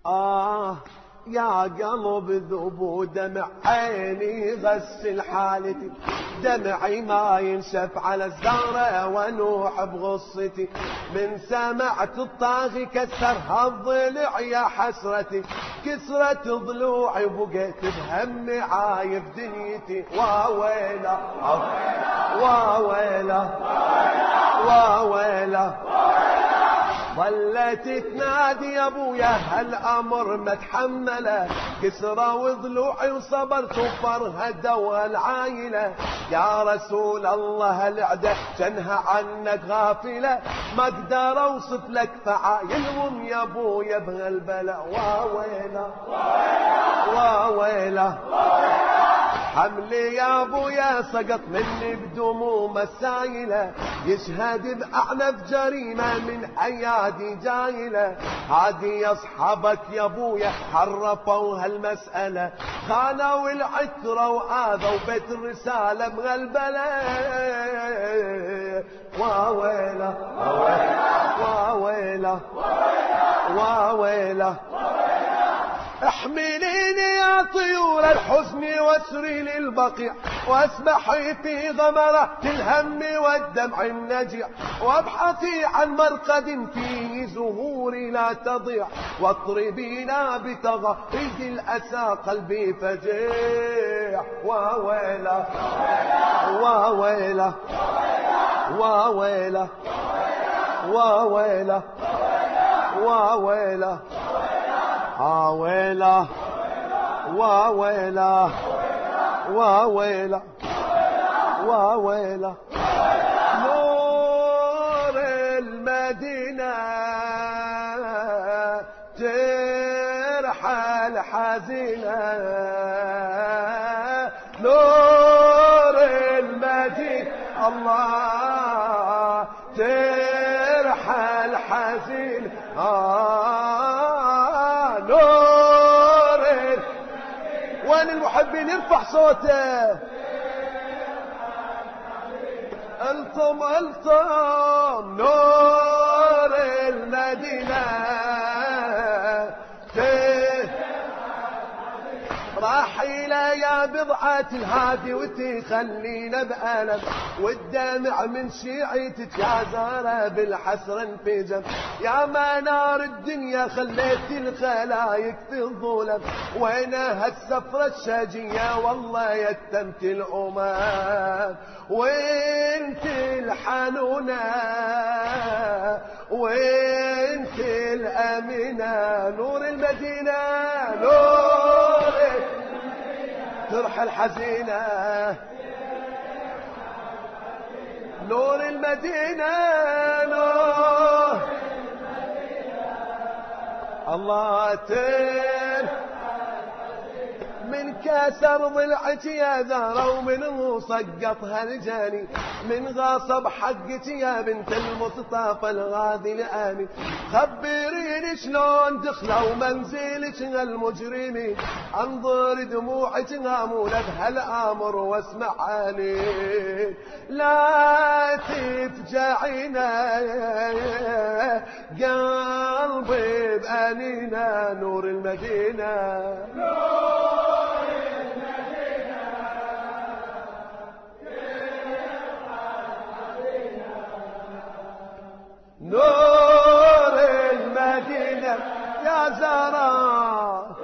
يا قلب ذوب ودمع عيني غسل حالتي، دمعي ما ينشف على الزهرة ونوح بغصتي، من سمعت الطاغي كسرها الضلع يا حسرتي، كسرت ضلوعي وبقيت بهمي عايب دنيتي، واويله واويله واويله. ظلت تنادي يا ابويا هالامر ما تحمله، كسرة وضلوعي وصبرت وفرهده والعايله، يا رسول الله العده جنها عنك غافله، ما اقدر اوصف لك فعايلهم يا ابويا بهالبلاء، واويله واويله. حملي يا ابويا سقط مني بدموم السايله، يشهد باعنف جريمه من ايادي جايله، هادي اصحابك يا ابويا حرفوا هالمساله، خانوا العتره واذوا بيت الرساله بهالبلاء، واويله واويله واويله. احمليني يا طيور الحزن واسري للبقيع، واسبحي في غمرة الهم والدمع النجيع، وابحثي عن مرقد فيه زهوري لا تضيع، واطربينا بتغريد الاسى قلبي فجيع، واويله واويله واويله واويله واويله واويله واويله واويله واويله. نور المدينة ترحل حزينة، نور المدينة الله ترحل حزينة، نور. وين المحبين يرفع صوته؟ الطم الطم نور المدينة راحيلة يا بضعة الهادي وتخلينا بألم، والدمع من شيعتك يا زهرة بالحسرة انفجم، يا منار الدنيا خليت الخلايق في الظلم، وين هالسفرة الشاجية والله يتمت الأمم، وانت الحنونة وانت الأمينة، نور المدينة نور ترحل حزينة، نور المدينة نور الله من كسر ضلعك يا زهرة ومن سقط هالجاني، من غاصب حقك يا بنت المصطفى الغاذي الآمي، خبريني شلون دخلوا منزلك هالمجرمين، انظر دموعك غامولة بهالامر واسمع علي، لا تفجعينا قلبي بأنينا، نور المدينة نور المدينة يا زهراء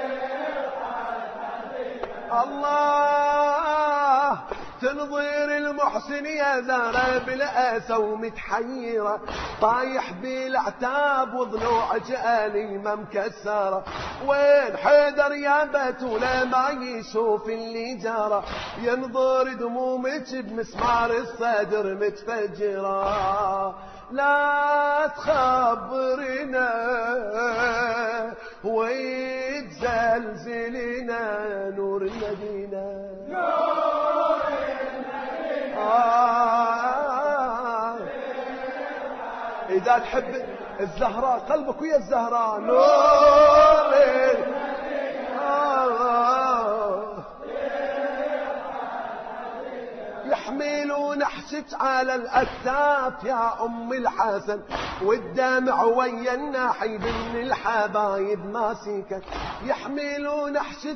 الله تنظر المحسن يا زهرة بالأسى ومتحيرة، طايح بالعتاب وضلوعك أليمة مكسرة، وين حيدر يا بتولة ما يشوف اللي جرى، ينظر دمومك بمسمار الصدر متفجرة، لا تخبرنا ويتزلزلنا، نور المدينة نور المدينة. إذا تحب الزهراء قلبك ويا الزهراء، نور يحملون نحسك على الأكتاف يا أم الحسن، والدمع ويا الناحب من الحبايب ماسكك، يحملون حشك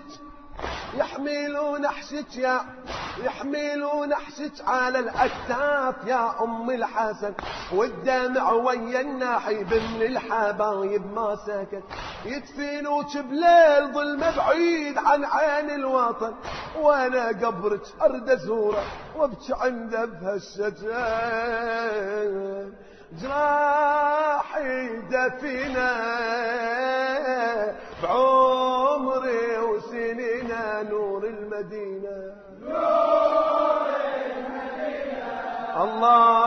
على الأكتاف يا أم الحسن، والدمع ويا الناحب من الحبايب ما سكت، يدفنوك بليل ظلمة بعيد عن عين الوطن، وانا قبرك ارد ازوره وابكي عنده بهالشجر، جراحي دفنا بعمري وسنينا نور المدينة، الله